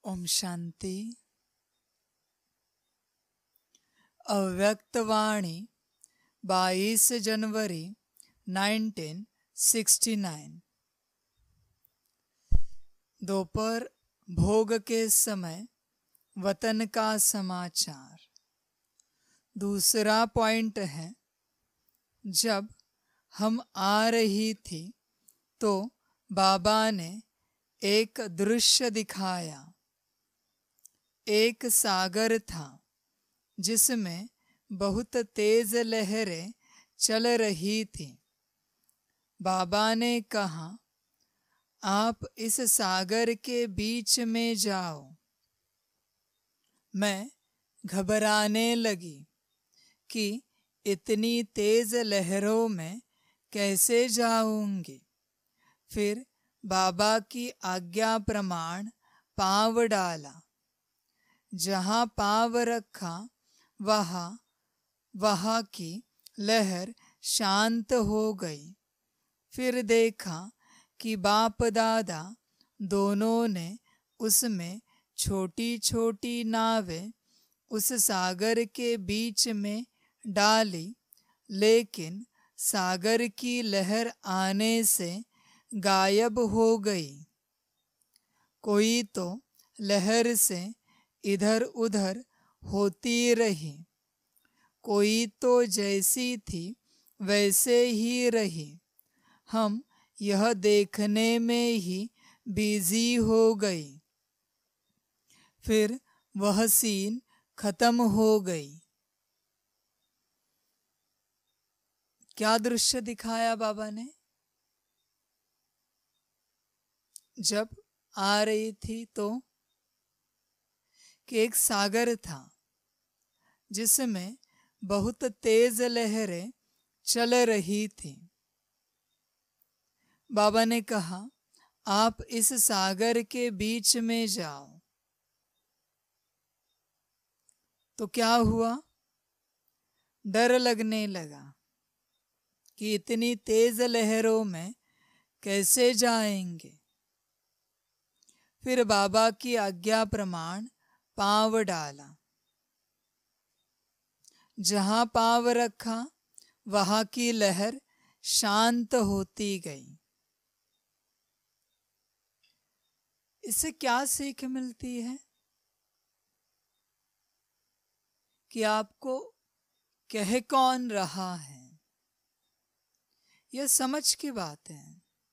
ओम शांति। अव्यक्तवाणी 22 जनवरी 1969। दोपहर भोग के समय वतन का समाचार। दूसरा पॉइंट है, जब हम आ रही थी तो बाबा ने एक दृश्य दिखाया। एक सागर था जिसमें बहुत तेज लहरें चल रही थी। बाबा ने कहा, आप इस सागर के बीच में जाओ। मैं घबराने लगी कि इतनी तेज लहरों में कैसे जाऊंगी। फिर बाबा की आज्ञा प्रमाण पाँव डाला। जहाँ पाँव रखा वहाँ की लहर शांत हो गई। फिर देखा कि बाप दादा दोनों ने उसमें छोटी छोटी नावें उस सागर के बीच में डाली, लेकिन सागर की लहर आने से गायब हो गई। कोई तो लहर से इधर उधर होती रही, कोई तो जैसी थी वैसे ही रही। हम यह देखने में ही बिजी हो गई। फिर वह सीन खत्म हो गई। क्या दृश्य दिखाया बाबा ने? जब आ रही थी तो कि एक सागर था जिसमें बहुत तेज लहरें चल रही थी। बाबा ने कहा, आप इस सागर के बीच में जाओ। तो क्या हुआ? डर लगने लगा कि इतनी तेज लहरों में कैसे जाएंगे। फिर बाबा की आज्ञा प्रमाण पाँव डाला। जहाँ पाँव रखा वहाँ की लहर शांत होती गई। इससे क्या सीख मिलती है? कि आपको कह कौन रहा है, यह समझ की बात है।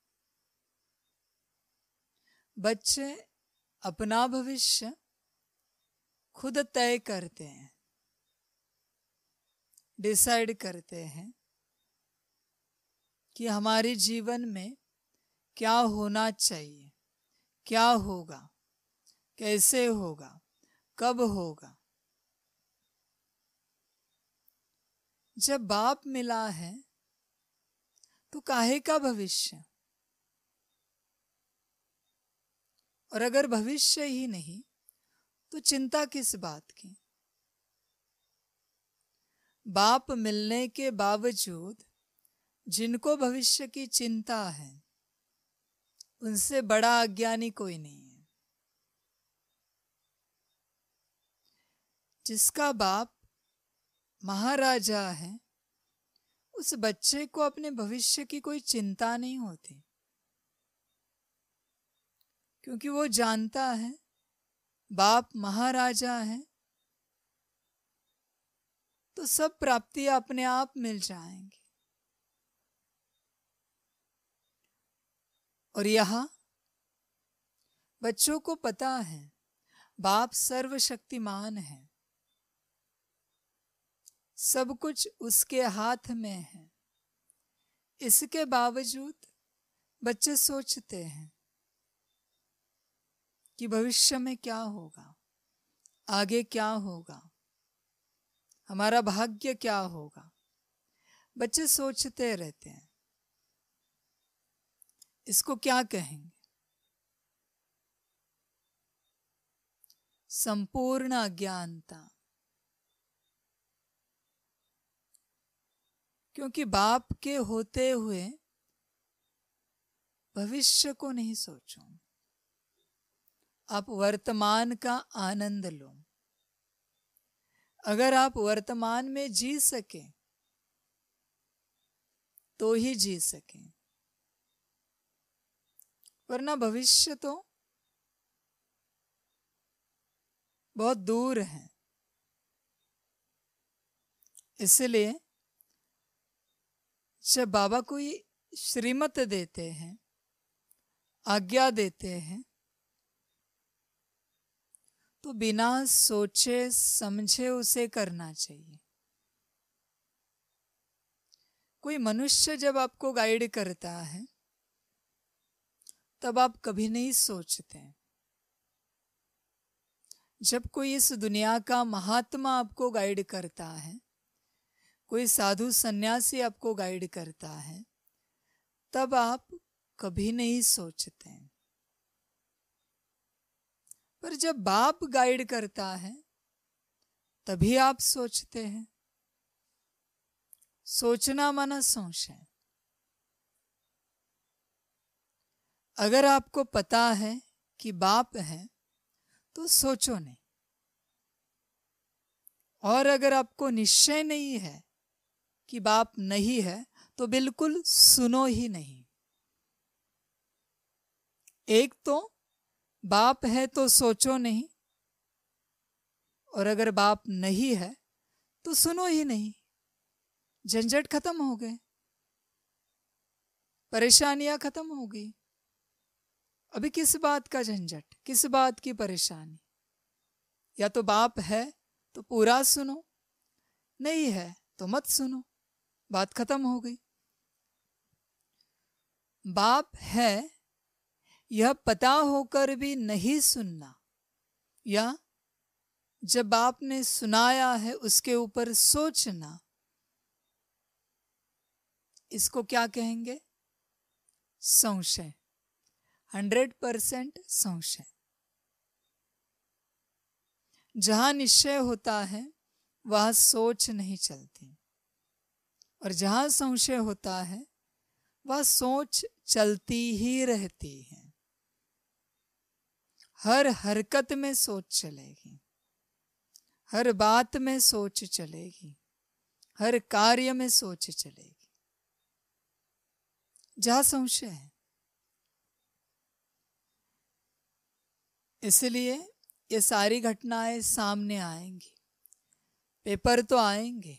बच्चे अपना भविष्य खुद तय करते हैं, डिसाइड करते हैं कि हमारे जीवन में क्या होना चाहिए, क्या होगा, कैसे होगा, कब होगा। जब बाप मिला है तो काहे का भविष्य? और अगर भविष्य ही नहीं तो चिंता किस बात की? बाप मिलने के बावजूद जिनको भविष्य की चिंता है, उनसे बड़ा अज्ञानी कोई नहीं है। जिसका बाप महाराजा है, उस बच्चे को अपने भविष्य की कोई चिंता नहीं होती, क्योंकि वो जानता है बाप महाराजा है तो सब प्राप्तियां अपने आप मिल जाएंगी। और यहाँ बच्चों को पता है बाप सर्वशक्तिमान है, सब कुछ उसके हाथ में है। इसके बावजूद बच्चे सोचते हैं कि भविष्य में क्या होगा, आगे क्या होगा, हमारा भाग्य क्या होगा। बच्चे सोचते रहते हैं। इसको क्या कहेंगे? संपूर्ण अज्ञानता। क्योंकि बाप के होते हुए भविष्य को नहीं सोचो, आप वर्तमान का आनंद लो। अगर आप वर्तमान में जी सके तो ही जी सके, वरना भविष्य तो बहुत दूर है। इसलिए जब बाबा कोई श्रीमत देते हैं, आज्ञा देते हैं, तो बिना सोचे समझे उसे करना चाहिए। कोई मनुष्य जब आपको गाइड करता है तब आप कभी नहीं सोचते। जब कोई इस दुनिया का महात्मा आपको गाइड करता है, कोई साधु सन्यासी आपको गाइड करता है, तब आप कभी नहीं सोचते। पर जब बाप गाइड करता है तभी आप सोचते हैं। सोचना माना संशय। अगर आपको पता है कि बाप है तो सोचो नहीं, और अगर आपको निश्चय नहीं है कि बाप नहीं है तो बिल्कुल सुनो ही नहीं। एक तो बाप है तो सोचो नहीं, और अगर बाप नहीं है तो सुनो ही नहीं। झंझट खत्म हो गए, परेशानियां खत्म हो गई। अभी किस बात का झंझट, किस बात की परेशानी? या तो बाप है तो पूरा सुनो, नहीं है तो मत सुनो, बात खत्म हो गई। बाप है यह पता होकर भी नहीं सुनना, या जब बाप ने सुनाया है उसके ऊपर सोचना, इसको क्या कहेंगे? संशय। 100% संशय। जहां निश्चय होता है वहां सोच नहीं चलती, और जहां संशय होता है वह सोच चलती ही रहती है। हर हरकत में सोच चलेगी, हर बात में सोच चलेगी, हर कार्य में सोच चलेगी, जहां संशय है। इसलिए ये सारी घटनाएं सामने आएंगी, पेपर तो आएंगे,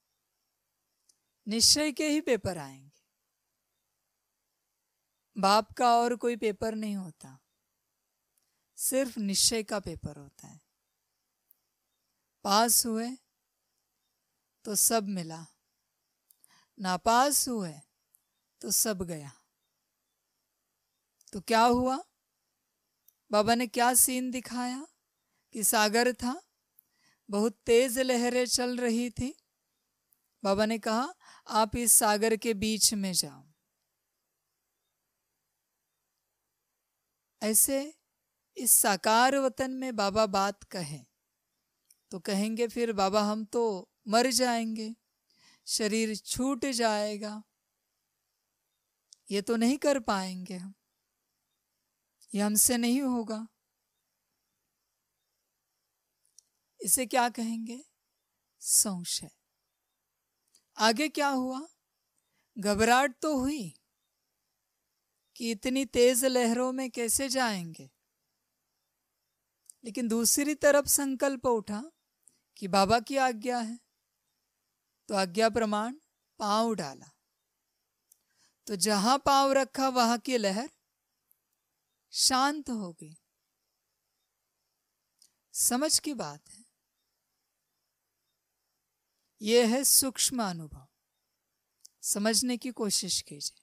निश्चय के ही पेपर आएंगे। बाप का और कोई पेपर नहीं होता, सिर्फ निश्चय का पेपर होता है। पास हुए तो सब मिला, नापास हुए तो सब गया। तो क्या हुआ? बाबा ने क्या सीन दिखाया कि सागर था, बहुत तेज लहरें चल रही थी। बाबा ने कहा आप इस सागर के बीच में जाओ। ऐसे इस साकार वतन में बाबा बात कहें तो कहेंगे फिर बाबा हम तो मर जाएंगे, शरीर छूट जाएगा, ये तो नहीं कर पाएंगे हम, ये हमसे नहीं होगा। इसे क्या कहेंगे? संशय। आगे क्या हुआ? घबराहट तो हुई कि इतनी तेज लहरों में कैसे जाएंगे, लेकिन दूसरी तरफ संकल्प उठा कि बाबा की आज्ञा है, तो आज्ञा प्रमाण पांव डाला, तो जहां पांव रखा वहां की लहर शांत हो गई। समझ की बात है, यह है सूक्ष्म अनुभव। समझने की कोशिश कीजिए।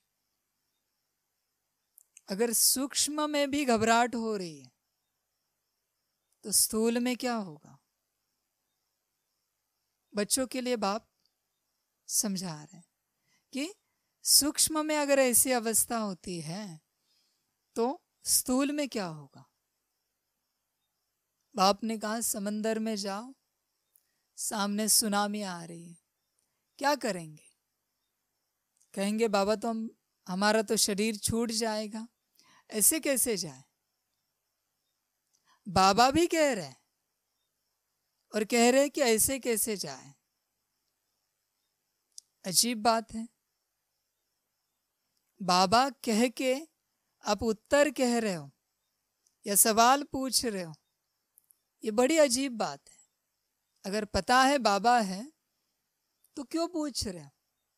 अगर सूक्ष्म में भी घबराहट हो रही है तो स्थूल में क्या होगा? बच्चों के लिए बाप समझा रहे हैं कि सूक्ष्म में अगर ऐसी अवस्था होती है तो स्थूल में क्या होगा। बाप ने कहा समंदर में जाओ, सामने सुनामी आ रही है, क्या करेंगे? कहेंगे बाबा तो हमारा तो शरीर छूट जाएगा, ऐसे कैसे जाए? बाबा भी कह रहे हैं और कह रहे हैं कि ऐसे कैसे जाए। अजीब बात है, बाबा कह के आप उत्तर कह रहे हो या सवाल पूछ रहे हो, ये बड़ी अजीब बात है। अगर पता है बाबा है तो क्यों पूछ रहे हो?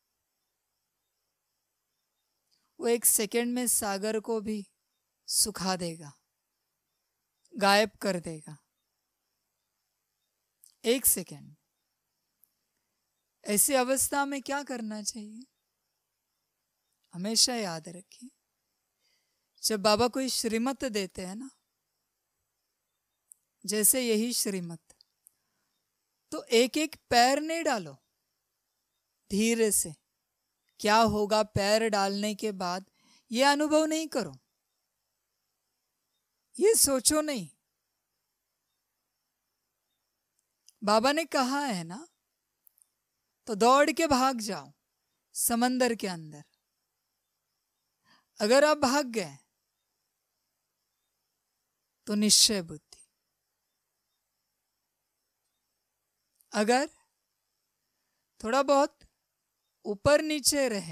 वो एक सेकंड में सागर को भी सुखा देगा, गायब कर देगा, एक सेकंड। ऐसी अवस्था में क्या करना चाहिए? हमेशा याद रखिए, जब बाबा कोई श्रीमत देते हैं ना, जैसे यही श्रीमत, तो एक एक पैर नहीं डालो, धीरे से। क्या होगा पैर डालने के बाद, ये अनुभव नहीं करो, ये सोचो नहीं। बाबा ने कहा है ना, तो दौड़ के भाग जाओ समंदर के अंदर। अगर आप भाग गए तो निश्चय बुद्धि, अगर थोड़ा बहुत ऊपर नीचे रहे,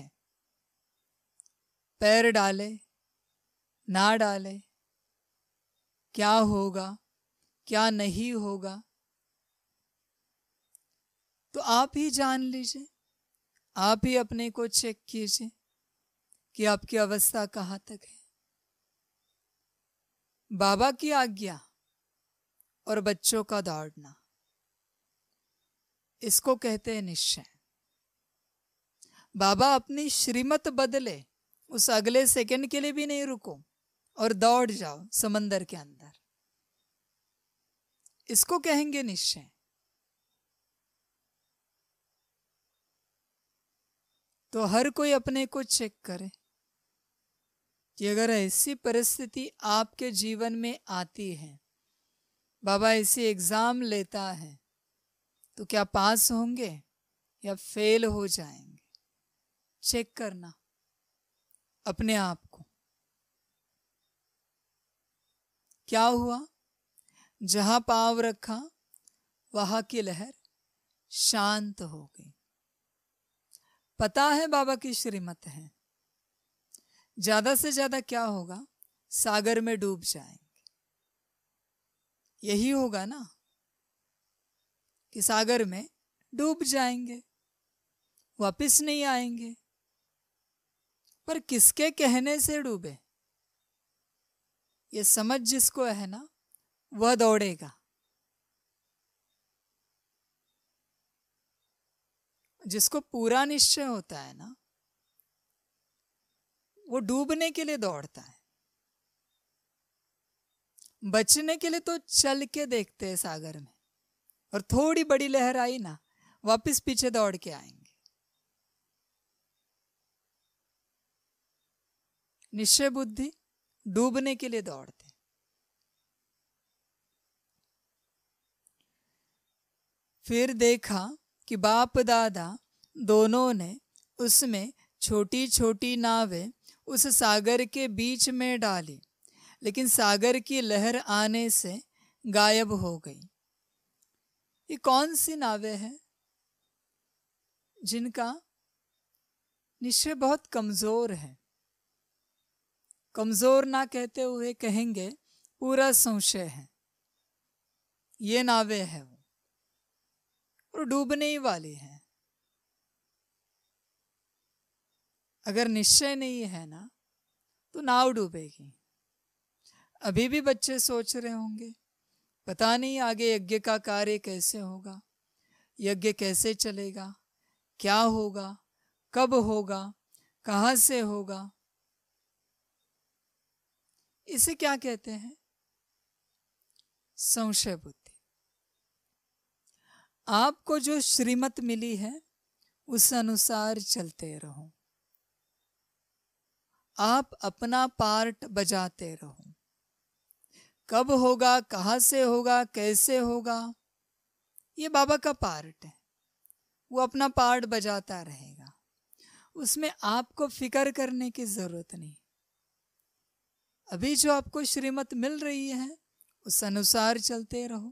पैर डाले ना डाले, क्या होगा क्या नहीं होगा, तो आप ही जान लीजिए, आप ही अपने को चेक कीजिए कि आपकी अवस्था कहाँ तक है। बाबा की आज्ञा और बच्चों का दौड़ना, इसको कहते हैं निश्चय। बाबा अपनी श्रीमत बदले, उस अगले सेकंड के लिए भी नहीं रुको और दौड़ जाओ समंदर के अंदर, इसको कहेंगे निश्चय। तो हर कोई अपने को चेक करे कि अगर ऐसी परिस्थिति आपके जीवन में आती है, बाबा ऐसी एग्जाम लेता है, तो क्या पास होंगे या फेल हो जाएंगे? चेक करना अपने आप को। क्या हुआ? जहां पांव रखा वहां की लहर शांत हो गई। पता है बाबा की श्रीमत है, ज्यादा से ज्यादा क्या होगा, सागर में डूब जाएंगे। यही होगा ना कि सागर में डूब जाएंगे, वापस नहीं आएंगे। पर किसके कहने से डूबे, ये समझ जिसको है ना, वह दौड़ेगा। जिसको पूरा निश्चय होता है ना, वो डूबने के लिए दौड़ता है। बचने के लिए तो चल के देखते हैं सागर में, और थोड़ी बड़ी लहर आई ना, वापस पीछे दौड़ के आएंगे। निश्चय बुद्धि डूबने के लिए दौड़ते। फिर देखा कि बाप दादा दोनों ने उसमें छोटी छोटी नावें उस सागर के बीच में डाली, लेकिन सागर की लहर आने से गायब हो गई। ये कौन सी नावें हैं जिनका निश्चय बहुत कमजोर है? कमजोर ना कहते हुए कहेंगे पूरा संशय है। ये नावें हैं वो, और डूबने ही वाली है। अगर निश्चय नहीं है ना, तो नाव डूबेगी। अभी भी बच्चे सोच रहे होंगे, पता नहीं आगे यज्ञ का कार्य कैसे होगा, यज्ञ कैसे चलेगा, क्या होगा, कब होगा, कहाँ से होगा। इसे क्या कहते हैं? संशय बुद्धि। आपको जो श्रीमत मिली है उस अनुसार चलते रहो, आप अपना पार्ट बजाते रहो। कब होगा, कहाँ से होगा, कैसे होगा, ये बाबा का पार्ट है। वो अपना पार्ट बजाता रहेगा, उसमें आपको फिक्र करने की जरूरत नहीं। अभी जो आपको श्रीमत मिल रही है उस अनुसार चलते रहो।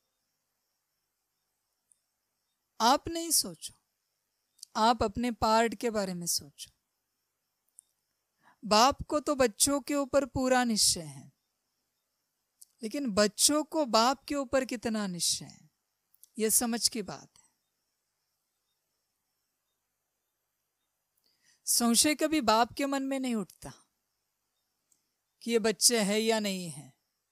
आप नहीं सोचो, आप अपने पार्ट के बारे में सोचो। बाप को तो बच्चों के ऊपर पूरा निश्चय है, लेकिन बच्चों को बाप के ऊपर कितना निश्चय है, यह समझ की बात है। संशय कभी बाप के मन में नहीं उठता कि ये बच्चे है या नहीं है।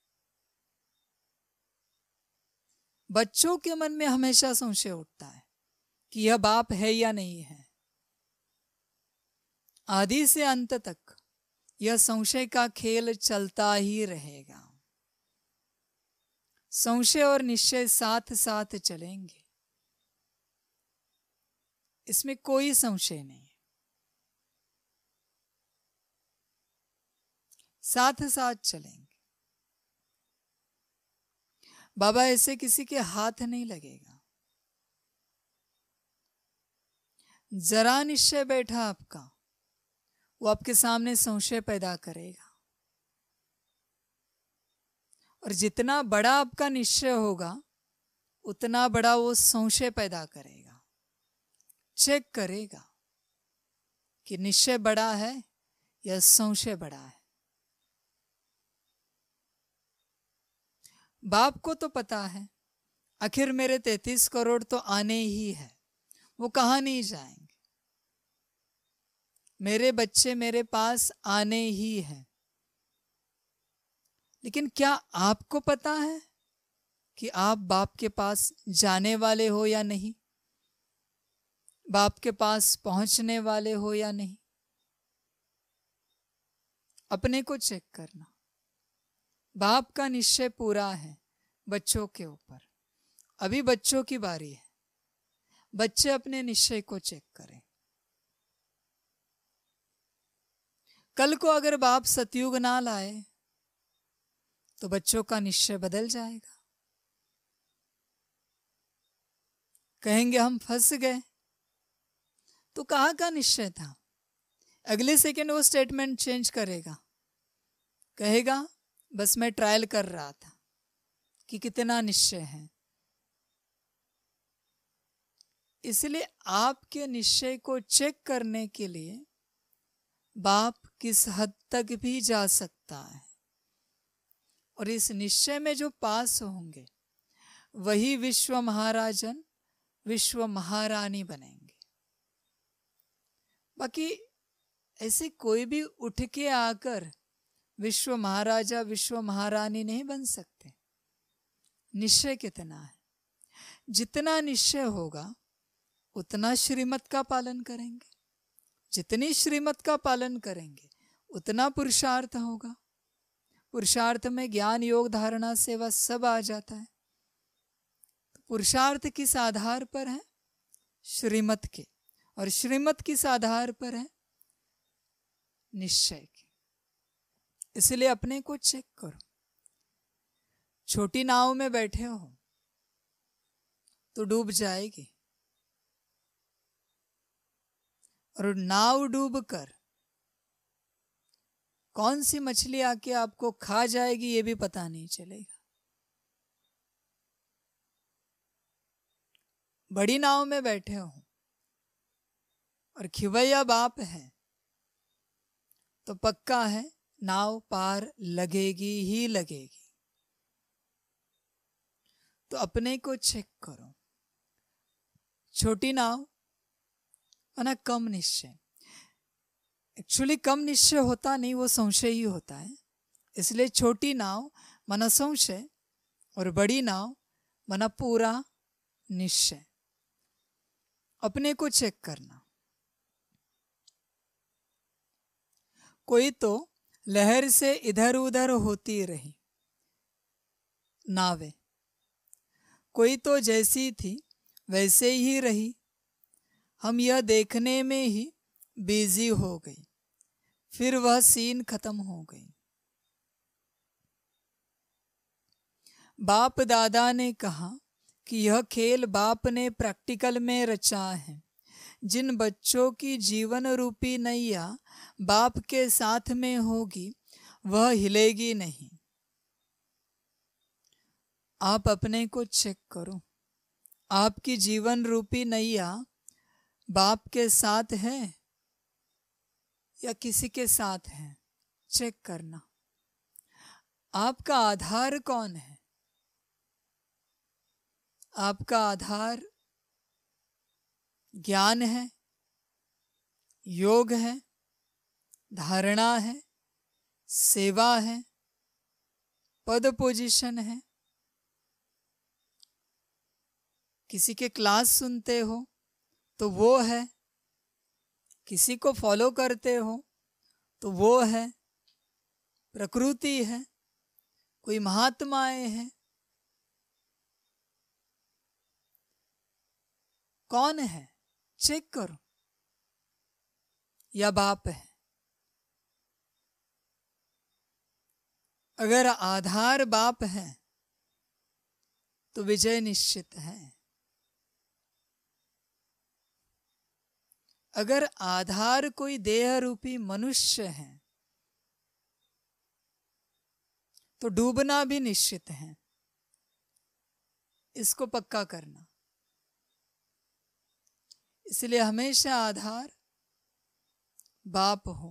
बच्चों के मन में हमेशा संशय उठता है कि यह बाप है या नहीं है। आदि से अंत तक यह संशय का खेल चलता ही रहेगा। संशय और निश्चय साथ साथ चलेंगे, इसमें कोई संशय नहीं है। साथ साथ चलेंगे। बाबा ऐसे किसी के हाथ नहीं लगेगा। जरा निश्चय बैठा आपका, वो आपके सामने संशय पैदा करेगा। और जितना बड़ा आपका निश्चय होगा, उतना बड़ा वो संशय पैदा करेगा। चेक करेगा कि निश्चय बड़ा है या संशय बड़ा है। बाप को तो पता है आखिर मेरे 33 करोड़ तो आने ही है, वो कहाँ नहीं जाएंगे। मेरे बच्चे मेरे पास आने ही हैं। लेकिन क्या आपको पता है कि आप बाप के पास जाने वाले हो या नहीं, बाप के पास पहुंचने वाले हो या नहीं? अपने को चेक करना। बाप का निश्चय पूरा है बच्चों के ऊपर। अभी बच्चों की बारी है। बच्चे अपने निश्चय को चेक करें। कल को अगर बाप सतयुग ना लाए तो बच्चों का निश्चय बदल जाएगा। कहेंगे हम फंस गए। तो कहाँ का निश्चय था? अगले सेकंड वो स्टेटमेंट चेंज करेगा, कहेगा बस मैं ट्रायल कर रहा था कि कितना निश्चय है। इसलिए आपके निश्चय को चेक करने के लिए बाप किस हद तक भी जा सकता है, और इस निश्चय में जो पास होंगे वही विश्व महाराजन विश्व महारानी बनेंगे। बाकी ऐसे कोई भी उठ के आकर विश्व महाराजा विश्व महारानी नहीं बन सकते। निश्चय कितना है? जितना निश्चय होगा उतना श्रीमत का पालन करेंगे। जितनी श्रीमत का पालन करेंगे उतना पुरुषार्थ होगा। पुरुषार्थ में ज्ञान योग धारणा सेवा सब आ जाता है। पुरुषार्थ किस आधार पर है? श्रीमत के। और श्रीमत किस आधार पर है? निश्चय के। इसलिए अपने को चेक करो। छोटी नाव में बैठे हो तो डूब जाएगी, और नाव डूबकर कौन सी मछली आके आपको खा जाएगी ये भी पता नहीं चलेगा। बड़ी नाव में बैठे हो और खिवैया बाप है तो पक्का है नाव पार लगेगी ही लगेगी। तो अपने को चेक करो। छोटी नाव माना कम निश्चय। एक्चुअली कम निश्चय होता नहीं, वो संशय ही होता है। इसलिए छोटी नाव माना संशय और बड़ी नाव माना पूरा निश्चय। अपने को चेक करना। कोई तो लहर से इधर उधर होती रही नावें, कोई तो जैसी थी वैसे ही रही। हम यह देखने में ही बिजी हो गई, फिर वह सीन खत्म हो गई। बाप दादा ने कहा कि यह खेल बाप ने प्रैक्टिकल में रचा है। जिन बच्चों की जीवन रूपी नैया बाप के साथ में होगी वह हिलेगी नहीं। आप अपने को चेक करो, आपकी जीवन रूपी नैया बाप के साथ है या किसी के साथ है? चेक करना। आपका आधार कौन है? आपका आधार ज्ञान है, योग है, धारणा है, सेवा है, पद पोजीशन है, किसी के क्लास सुनते हो तो वो है, किसी को फॉलो करते हो तो वो है, प्रकृति है, कोई महात्माएं हैं, कौन है? चेक करो। या बाप है? अगर आधार बाप है तो विजय निश्चित है। अगर आधार कोई देह रूपी मनुष्य है तो डूबना भी निश्चित है। इसको पक्का करना। इसलिए हमेशा आधार बाप हो।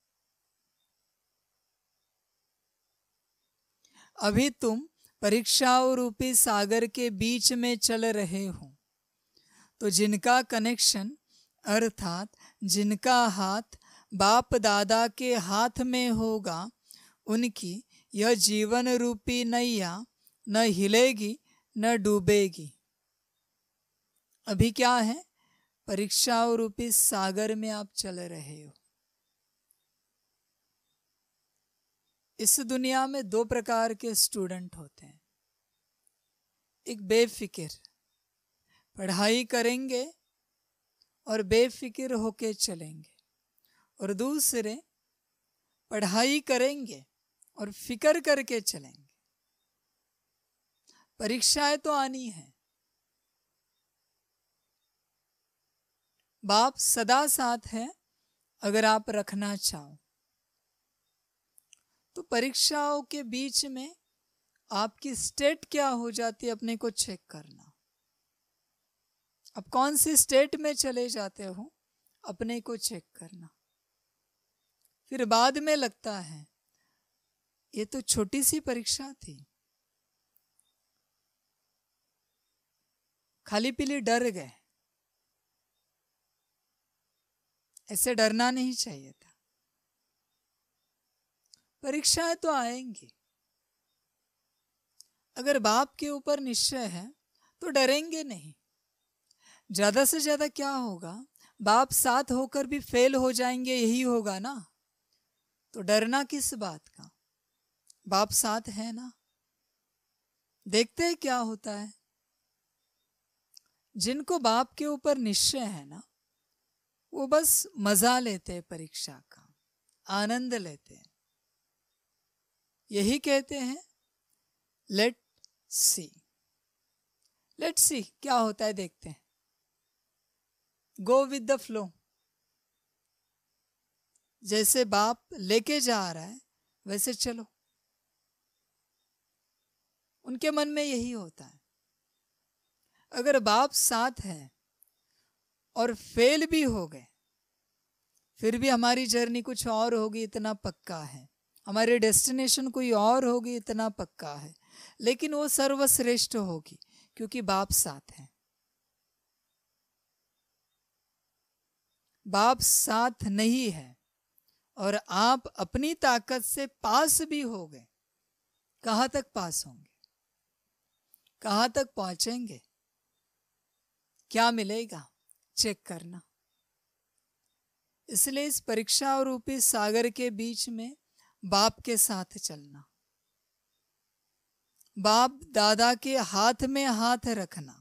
अभी तुम परीक्षाओं रूपी सागर के बीच में चल रहे हो, तो जिनका कनेक्शन अर्थात जिनका हाथ बाप दादा के हाथ में होगा, उनकी यह जीवन रूपी नैया न हिलेगी न डूबेगी। अभी क्या है? परीक्षाओं रूपी सागर में आप चल रहे हो। इस दुनिया में दो प्रकार के स्टूडेंट होते हैं। एक बेफिक्र, पढ़ाई करेंगे और बेफिक्र होके चलेंगे, और दूसरे पढ़ाई करेंगे और फिक्र करके चलेंगे। परीक्षाएं तो आनी है। बाप सदा साथ है अगर आप रखना चाहो तो। परीक्षाओं के बीच में आपकी स्टेट क्या हो जाती है, अपने को चेक करना। अब कौन सी स्टेट में चले जाते हो, अपने को चेक करना। फिर बाद में लगता है ये तो छोटी सी परीक्षा थी, खाली पीली डर गए। ऐसे डरना नहीं चाहिए था। परीक्षाएं तो आएंगी। अगर बाप के ऊपर निश्चय है तो डरेंगे नहीं। ज्यादा से ज्यादा क्या होगा, बाप साथ होकर भी फेल हो जाएंगे, यही होगा ना। तो डरना किस बात का? बाप साथ है ना। देखते हैं क्या होता है। जिनको बाप के ऊपर निश्चय है ना, वो बस मजा लेते हैं, परीक्षा का आनंद लेते हैं। यही कहते हैं लेट सी। लेट सी क्या होता है, देखते हैं। Go with the flow. जैसे बाप लेके जा रहा है वैसे चलो। उनके मन में यही होता है। अगर बाप साथ है और फेल भी हो गए, फिर भी हमारी जर्नी कुछ और होगी, इतना पक्का है। हमारी डेस्टिनेशन कोई और होगी, इतना पक्का है। लेकिन वो सर्वश्रेष्ठ होगी क्योंकि बाप साथ है। बाप साथ नहीं है और आप अपनी ताकत से पास भी हो गए, कहां तक पास होंगे, कहां तक पहुंचेंगे, क्या मिलेगा, चेक करना। इसलिए इस परीक्षा रूपी सागर के बीच में बाप के साथ चलना, बाप दादा के हाथ में हाथ रखना।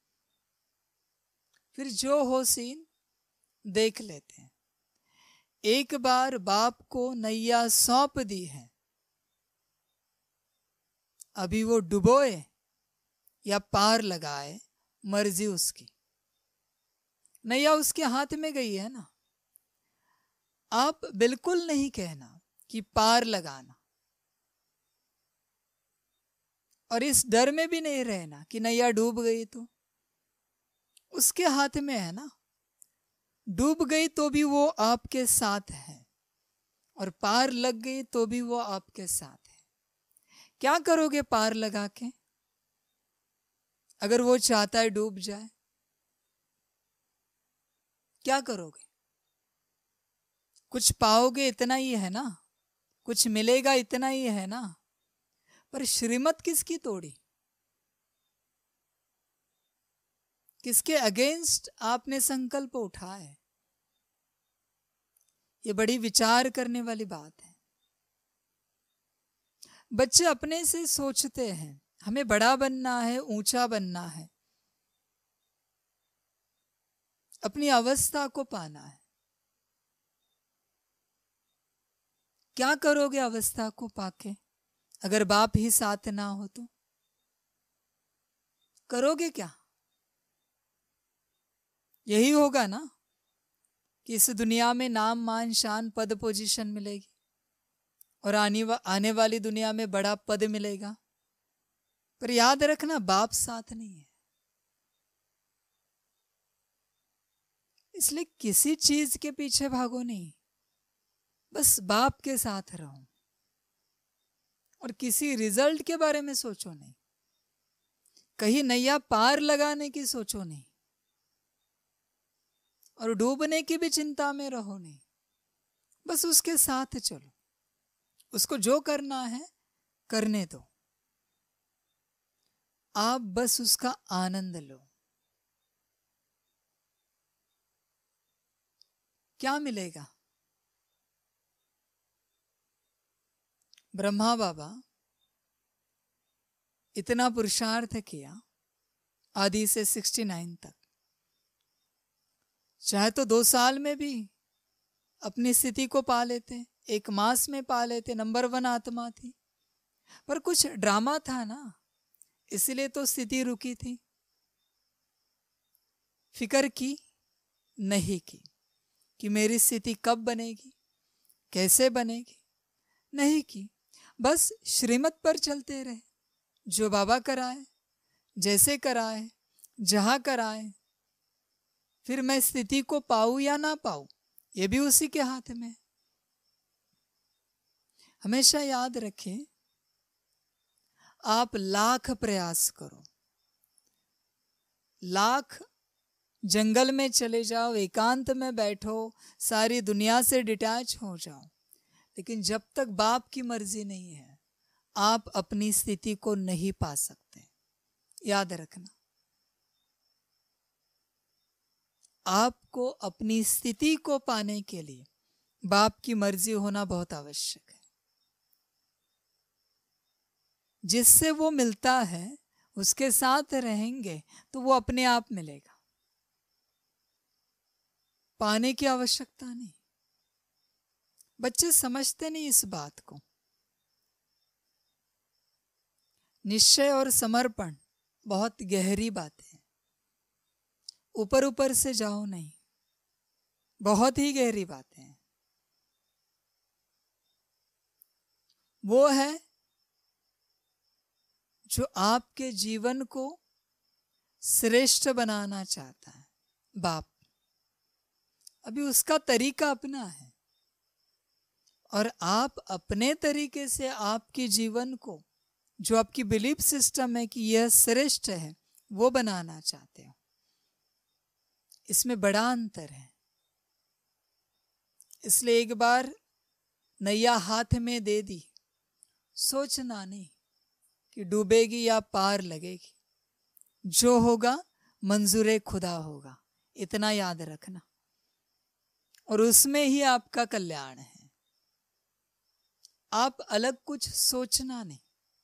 फिर जो हो सीन देख लेते हैं। एक बार बाप को नैया सौंप दी है, अभी वो डुबोए या पार लगाए, मर्जी उसकी। नैया उसके हाथ में गई है ना। आप बिल्कुल नहीं कहना कि पार लगाना। और इस डर में भी नहीं रहना कि नैया डूब गई तो उसके हाथ में है ना। डूब गई तो भी वो आपके साथ है और पार लग गई तो भी वो आपके साथ है। क्या करोगे पार लगा के? अगर वो चाहता है डूब जाए, क्या करोगे? कुछ पाओगे इतना ही है ना, कुछ मिलेगा इतना ही है ना। पर श्रीमत किसकी तोड़ी? किसके अगेंस्ट आपने संकल्प उठाया है? ये बड़ी विचार करने वाली बात है। बच्चे अपने से सोचते हैं हमें बड़ा बनना है, ऊंचा बनना है, अपनी अवस्था को पाना है। क्या करोगे अवस्था को पाके? अगर बाप ही साथ ना हो तो करोगे क्या? यही होगा ना कि इस दुनिया में नाम मान शान पद पोजीशन मिलेगी और आने वाली दुनिया में बड़ा पद मिलेगा। पर याद रखना बाप साथ नहीं है। इसलिए किसी चीज के पीछे भागो नहीं, बस बाप के साथ रहो और किसी रिजल्ट के बारे में सोचो नहीं, कहीं नैया पार लगाने की सोचो नहीं और डूबने की भी चिंता में रहो नहीं। बस उसके साथ चलो, उसको जो करना है करने दो, आप बस उसका आनंद लो। क्या मिलेगा? ब्रह्मा बाबा इतना पुरुषार्थ किया आदि से 69 तक, चाहे तो 2 साल में भी अपनी स्थिति को पा लेते, 1 मास में पा लेते, नंबर 1 आत्मा थी। पर कुछ ड्रामा था ना, इसलिए तो स्थिति रुकी थी। फिक्र की नहीं की कि मेरी स्थिति कब बनेगी, कैसे बनेगी, नहीं की। बस श्रीमत पर चलते रहे, जो बाबा कराए, जैसे कराए, जहां कराए। फिर मैं स्थिति को पाऊं या ना पाऊं, ये भी उसी के हाथ में। हमेशा याद रखें, आप लाख प्रयास करो, लाख जंगल में चले जाओ, एकांत में बैठो, सारी दुनिया से डिटैच हो जाओ, लेकिन जब तक बाप की मर्जी नहीं है आप अपनी स्थिति को नहीं पा सकते। याद रखना, आपको अपनी स्थिति को पाने के लिए बाप की मर्जी होना बहुत आवश्यक है। जिससे वो मिलता है उसके साथ रहेंगे तो वो अपने आप मिलेगा, पाने की आवश्यकता नहीं। बच्चे समझते नहीं इस बात को। निश्चय और समर्पण बहुत गहरी बात है, ऊपर ऊपर से जाओ नहीं, बहुत ही गहरी बात है। वो है जो आपके जीवन को श्रेष्ठ बनाना चाहता है, बाप। अभी उसका तरीका अपना है और आप अपने तरीके से आपके जीवन को, जो आपकी बिलीफ सिस्टम है कि यह श्रेष्ठ है, वो बनाना चाहते हो। इसमें बड़ा अंतर है। इसलिए एक बार नैया हाथ में दे दी, सोचना नहीं कि डूबेगी या पार लगेगी। जो होगा मंजूरे खुदा होगा, इतना याद रखना, और उसमें ही आपका कल्याण है। आप अलग कुछ सोचना नहीं,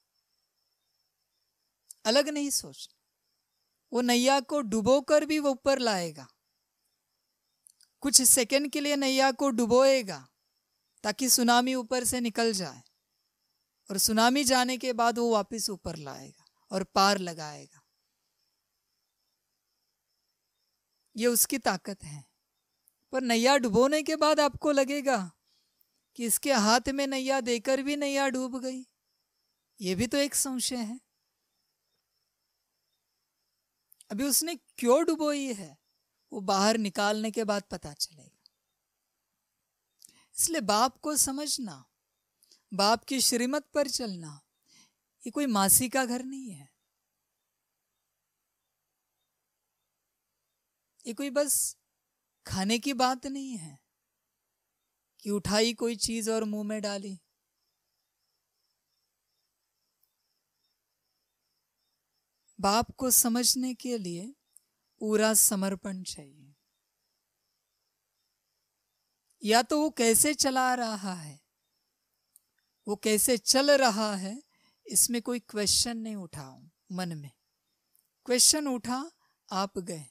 अलग नहीं सोचना। वो नैया को डुबोकर भी वो ऊपर लाएगा, कुछ सेकंड के लिए नैया को डुबोएगा ताकि सुनामी ऊपर से निकल जाए, और सुनामी जाने के बाद वो वापस ऊपर लाएगा और पार लगाएगा। ये उसकी ताकत है। पर नैया डुबोने के बाद आपको लगेगा कि इसके हाथ में नैया देकर भी नैया डूब गई, ये भी तो एक संशय है। अभी उसने क्यों डुबोई है वो बाहर निकालने के बाद पता चलेगा। इसलिए बाप को समझना, बाप की श्रीमत पर चलना, ये कोई मासी का घर नहीं है। ये कोई बस खाने की बात नहीं है कि उठाई कोई चीज और मुंह में डाली। बाप को समझने के लिए पूरा समर्पण चाहिए। या तो वो कैसे चला रहा है, वो कैसे चल रहा है, इसमें कोई क्वेश्चन नहीं उठाओ मन में। क्वेश्चन उठा, आप गए।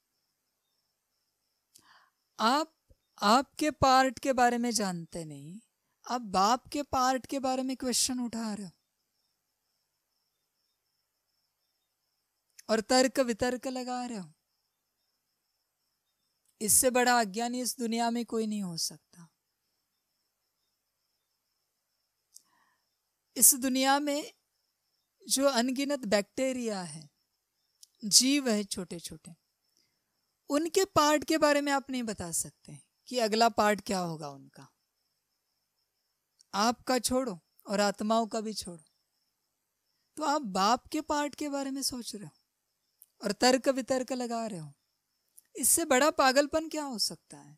आप आपके पार्ट के बारे में जानते नहीं, आप बाप के पार्ट के बारे में क्वेश्चन उठा रहे हो और तर्क वितर्क लगा रहे हो। इससे बड़ा अज्ञानी इस दुनिया में कोई नहीं हो सकता। इस दुनिया में जो अनगिनत बैक्टीरिया है, जीव है छोटे छोटे, उनके पार्ट के बारे में आप नहीं बता सकते कि अगला पार्ट क्या होगा उनका। आपका छोड़ो और आत्माओं का भी छोड़ो, तो आप बाप के पार्ट के बारे में सोच रहे हो और तर्क वितर्क लगा रहे हो। इससे बड़ा पागलपन क्या हो सकता है।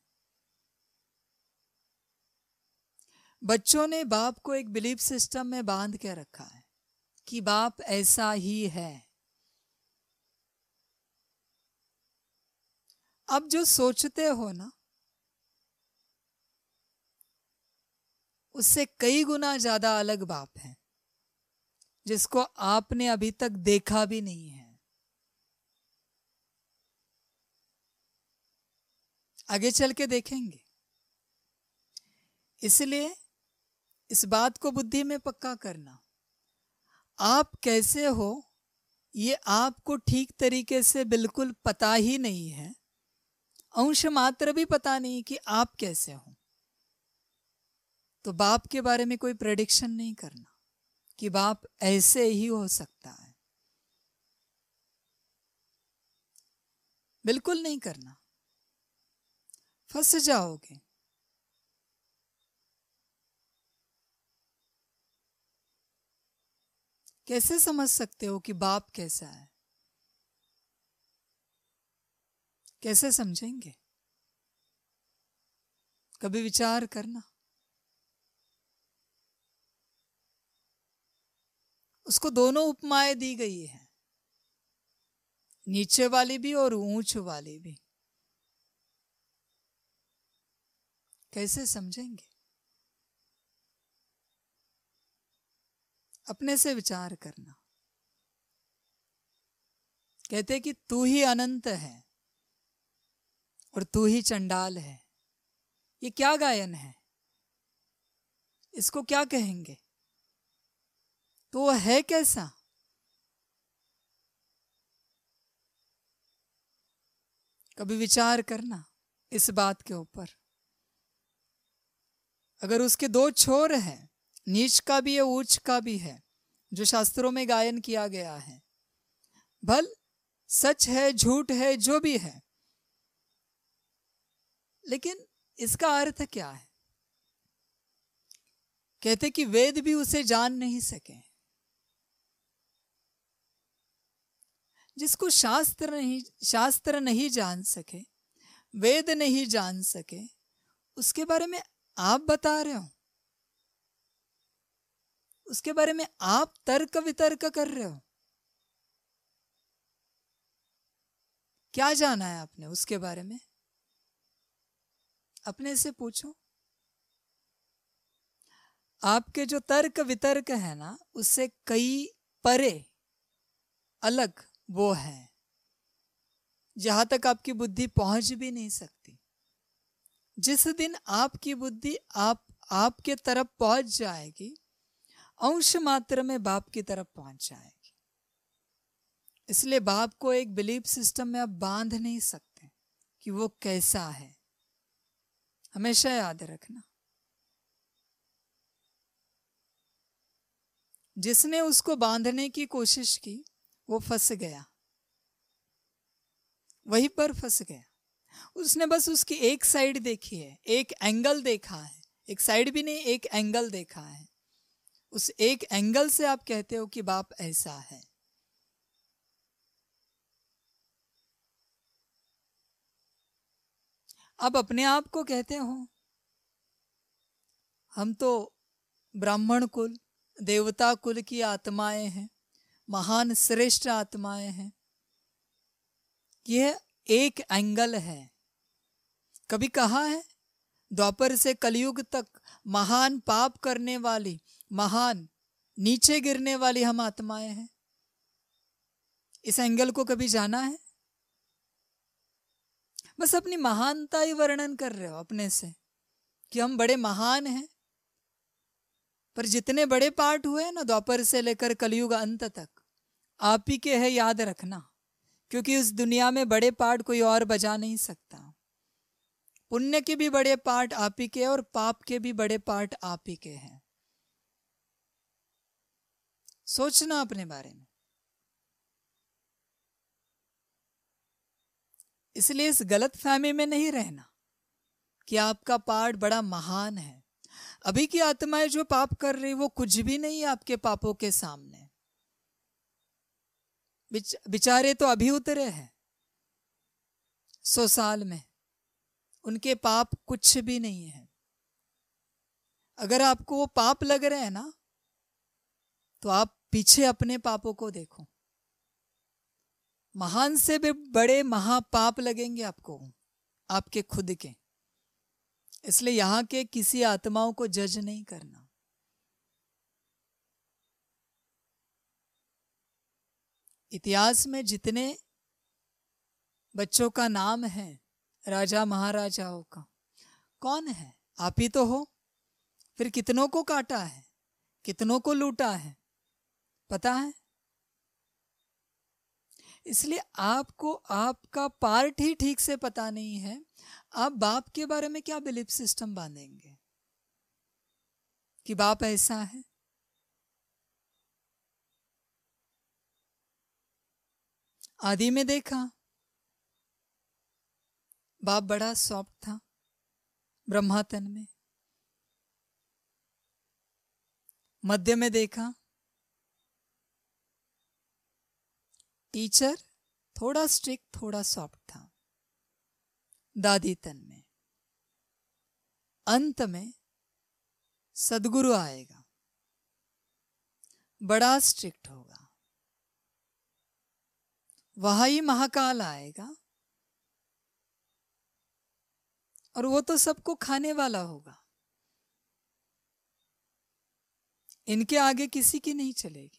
बच्चों ने बाप को एक बिलीफ सिस्टम में बांध के रखा है कि बाप ऐसा ही है। अब जो सोचते हो ना, उससे कई गुना ज्यादा अलग बाप है जिसको आपने अभी तक देखा भी नहीं है। आगे चल के देखेंगे। इसलिए इस बात को बुद्धि में पक्का करना, आप कैसे हो ये आपको ठीक तरीके से बिल्कुल पता ही नहीं है, अंश मात्र भी पता नहीं कि आप कैसे हो। तो बाप के बारे में कोई प्रेडिक्शन नहीं करना कि बाप ऐसे ही हो सकता है, बिल्कुल नहीं करना, फंस जाओगे। कैसे समझ सकते हो कि बाप कैसा है? कैसे समझेंगे? कभी विचार करना। उसको दोनों उपमाएं दी गई है, नीचे वाली भी और ऊंच वाली भी। कैसे समझेंगे? अपने से विचार करना। कहते कि तू ही अनंत है और तू ही चंडाल है। ये क्या गायन है? इसको क्या कहेंगे? तो वो है कैसा? कभी विचार करना इस बात के ऊपर। अगर उसके दो छोर हैं, नीच का भी है ऊंच का भी है, जो शास्त्रों में गायन किया गया है, भल सच है झूठ है जो भी है, लेकिन इसका अर्थ क्या है? कहते कि वेद भी उसे जान नहीं सके। जिसको शास्त्र नहीं जान सके, वेद नहीं जान सके, उसके बारे में आप बता रहे हो, उसके बारे में आप तर्क वितर्क कर रहे हो। क्या जाना है आपने उसके बारे में? अपने से पूछो। आपके जो तर्क वितर्क है ना, उससे कई परे अलग वो है जहां तक आपकी बुद्धि पहुंच भी नहीं सकती। जिस दिन आपकी बुद्धि आपके तरफ पहुंच जाएगी, अंश मात्र में बाप की तरफ पहुंच जाएगी। इसलिए बाप को एक बिलीफ सिस्टम में आप बांध नहीं सकते कि वो कैसा है। हमेशा याद रखना, जिसने उसको बांधने की कोशिश की वो फंस गया। वहीं पर फंस गया। उसने बस उसकी एक साइड देखी है, एक एंगल देखा है, एक साइड भी नहीं, एक एंगल देखा है। उस एक एंगल से आप कहते हो कि बाप ऐसा है। आप अपने आप को कहते हो हम तो ब्राह्मण कुल, देवता कुल की आत्माएं हैं, महान श्रेष्ठ आत्माएं हैं। यह एक एंगल है। कभी कहा है द्वापर से कलयुग तक महान पाप करने वाली, महान नीचे गिरने वाली हम आत्माएं हैं। इस एंगल को कभी जाना है? बस अपनी महानता ही वर्णन कर रहे हो अपने से कि हम बड़े महान हैं। पर जितने बड़े पाठ हुए ना द्वापर से लेकर कलयुग अंत तक, आप ही के है, याद रखना। क्योंकि उस दुनिया में बड़े पाठ कोई और बजा नहीं सकता। पुण्य के भी बड़े पाठ आप ही के और पाप के भी बड़े पाठ आप ही के हैं। सोचना अपने बारे में। इसलिए इस गलत फहमी में नहीं रहना कि आपका पाठ बड़ा महान है। अभी की आत्माएं जो पाप कर रही वो कुछ भी नहीं है आपके पापों के सामने। बेचारे तो अभी उतरे हैं 100 साल में, उनके पाप कुछ भी नहीं है। अगर आपको वो पाप लग रहे हैं ना, तो आप पीछे अपने पापों को देखो। महान से भी बड़े महापाप लगेंगे आपको, आपके खुद के। इसलिए यहां के किसी आत्माओं को जज नहीं करना। इतिहास में जितने बच्चों का नाम है राजा महाराजाओं का, कौन है? आप ही तो हो। फिर कितनों को काटा है, कितनों को लूटा है, पता है? इसलिए आपको आपका पार्ट ही ठीक से पता नहीं है, आप बाप के बारे में क्या बिलीफ सिस्टम बांधेंगे कि बाप ऐसा है? आदि में देखा बाप बड़ा सॉफ्ट था ब्रह्मातन में। मध्य में देखा टीचर थोड़ा स्ट्रिक्ट, थोड़ा सॉफ्ट था दादी तन में। अंत में सदगुरु आएगा, बड़ा स्ट्रिक्ट होगा। वहां ही महाकाल आएगा और वो तो सबको खाने वाला होगा। इनके आगे किसी की नहीं चलेगी।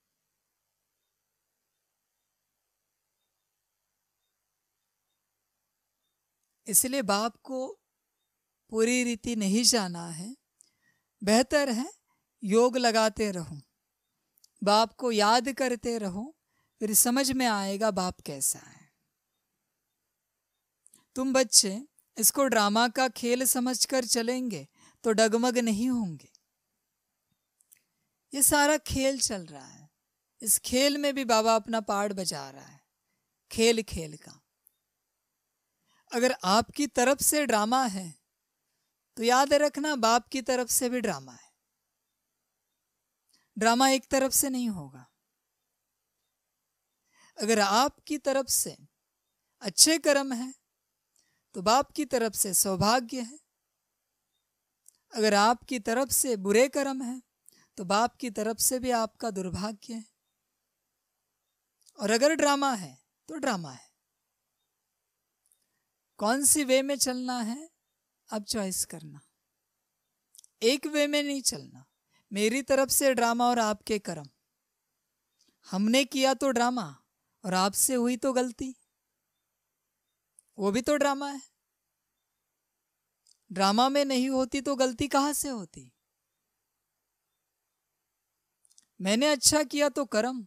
इसलिए बाप को पूरी रीति नहीं जाना है। बेहतर है योग लगाते रहो, बाप को याद करते रहो, फिर समझ में आएगा बाप कैसा है। तुम बच्चे इसको ड्रामा का खेल समझकर चलेंगे तो डगमग नहीं होंगे। ये सारा खेल चल रहा है, इस खेल में भी बाबा अपना पार्ट बजा रहा है, खेल खेल का। अगर आपकी तरफ से ड्रामा है तो याद रखना बाप की तरफ से भी ड्रामा है। ड्रामा एक तरफ से नहीं होगा। अगर आपकी तरफ से अच्छे कर्म है तो बाप की तरफ से सौभाग्य है। अगर आपकी तरफ से बुरे कर्म है तो बाप की तरफ से भी आपका दुर्भाग्य है। और अगर ड्रामा है तो ड्रामा है। कौन सी वे में चलना है अब चॉइस करना। एक वे में नहीं चलना। मेरी तरफ से ड्रामा और आपके कर्म, हमने किया तो ड्रामा और आपसे हुई तो गलती, वो भी तो ड्रामा है। ड्रामा में नहीं होती तो गलती कहां से होती? मैंने अच्छा किया तो कर्म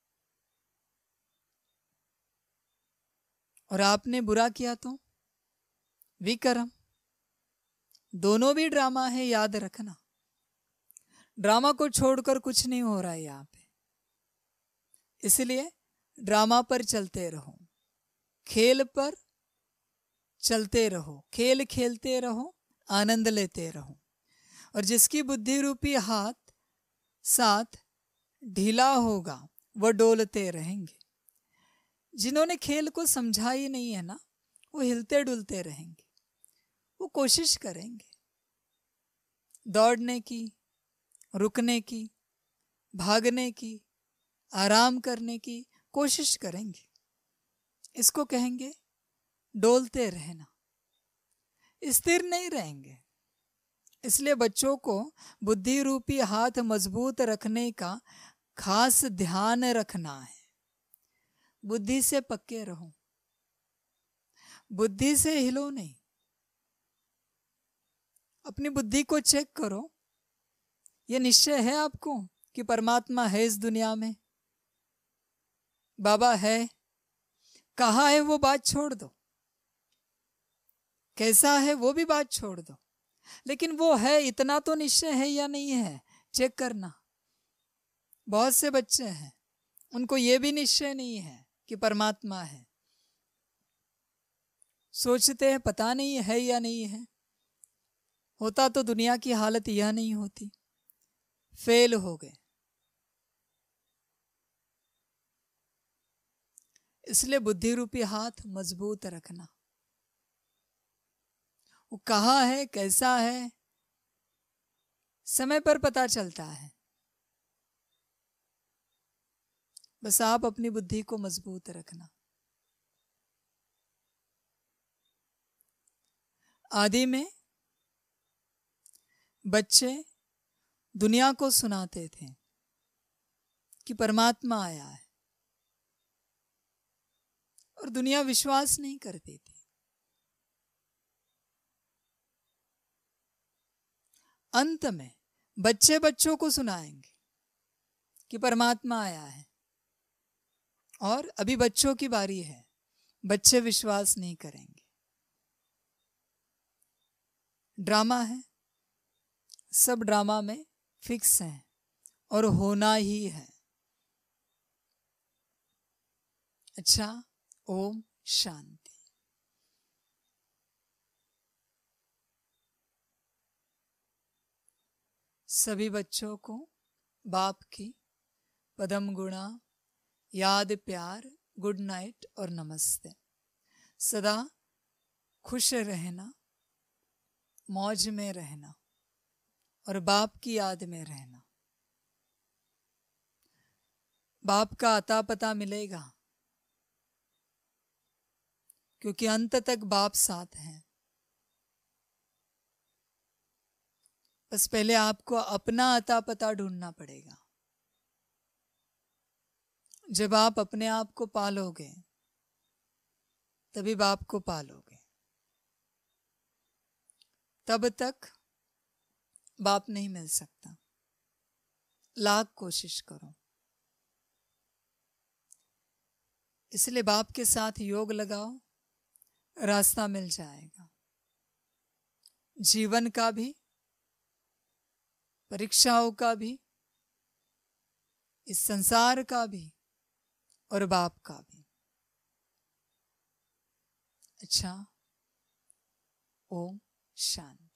और आपने बुरा किया तो विकर्म। दोनों भी ड्रामा है, याद रखना। ड्रामा को छोड़कर कुछ नहीं हो रहा है यहाँ पे। इसलिए ड्रामा पर चलते रहो। खेल पर चलते रहो, खेल खेलते रहो, आनंद लेते रहो। और जिसकी बुद्धि रूपी हाथ साथ ढीला होगा वह डोलते रहेंगे। जिन्होंने खेल को समझा ही नहीं है ना, वो हिलते डुलते रहेंगे। वो कोशिश करेंगे दौड़ने की, रुकने की, भागने की, आराम करने की कोशिश करेंगे। इसको कहेंगे डोलते रहना, स्थिर नहीं रहेंगे। इसलिए बच्चों को बुद्धि रूपी हाथ मजबूत रखने का खास ध्यान रखना है। बुद्धि से पक्के रहो, बुद्धि से हिलो नहीं। अपनी बुद्धि को चेक करो। यह निश्चय है आपको कि परमात्मा है इस दुनिया में, बाबा है। कहाँ है वो बात छोड़ दो, कैसा है वो भी बात छोड़ दो, लेकिन वो है इतना तो निश्चय है या नहीं है, चेक करना। बहुत से बच्चे हैं उनको ये भी निश्चय नहीं है कि परमात्मा है। सोचते हैं पता नहीं है या नहीं है। होता तो दुनिया की हालत यह नहीं होती। फेल हो गए। इसलिए बुद्धि रूपी हाथ मजबूत रखना। वो कहाँ है, कैसा है, समय पर पता चलता है। बस आप अपनी बुद्धि को मजबूत रखना। आदि में बच्चे दुनिया को सुनाते थे कि परमात्मा आया है, और दुनिया विश्वास नहीं करती थी। अंत में बच्चे बच्चों को सुनाएंगे कि परमात्मा आया है, और अभी बच्चों की बारी है। बच्चे विश्वास नहीं करेंगे। ड्रामा है, सब ड्रामा में फिक्स है और होना ही है। अच्छा, ओम शांति। सभी बच्चों को बाप की पदम गुणा याद, प्यार, गुड नाइट और नमस्ते। सदा खुश रहना, मौज में रहना और बाप की याद में रहना। बाप का अता पता मिलेगा, क्योंकि अंत तक बाप साथ हैं। बस पहले आपको अपना अता पता ढूंढना पड़ेगा। जब आप अपने आप को पालोगे तभी बाप को पालोगे। तब तक बाप नहीं मिल सकता। लाख कोशिश करो। इसलिए बाप के साथ योग लगाओ, रास्ता मिल जाएगा। जीवन का भी, परीक्षाओं का भी, इस संसार का भी और बाप का भी। अच्छा, ओम शांति।